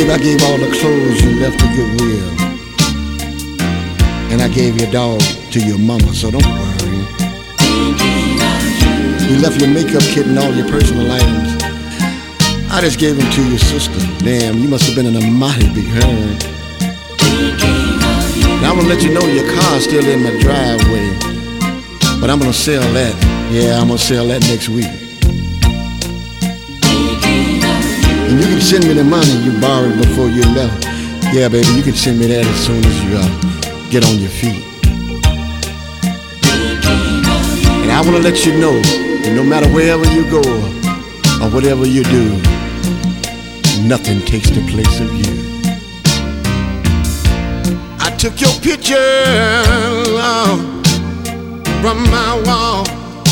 I gave all the clothes you left to Goodwill, and I gave your dog to your mama, so don't worry. You left your makeup kit and all your personal items. I just gave them to your sister. Damn, you must have been in a mighty big hurry. Now I'm gonna let you know your car's still in my driveway, but I'm gonna sell that. Yeah, I'm gonna sell that next week. And you can send me the money you borrowed before you left. Yeah, baby, you can send me that as soon as you get on your feet. And I wanna let you know that no matter wherever you go or whatever you do, nothing takes the place of you. I took your picture from my wall,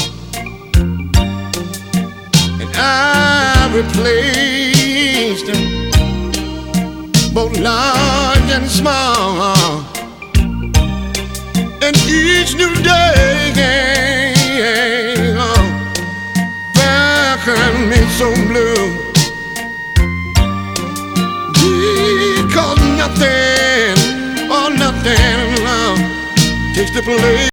and I replaced them, both large and small. And each new day found me so blue, because nothing takes the place.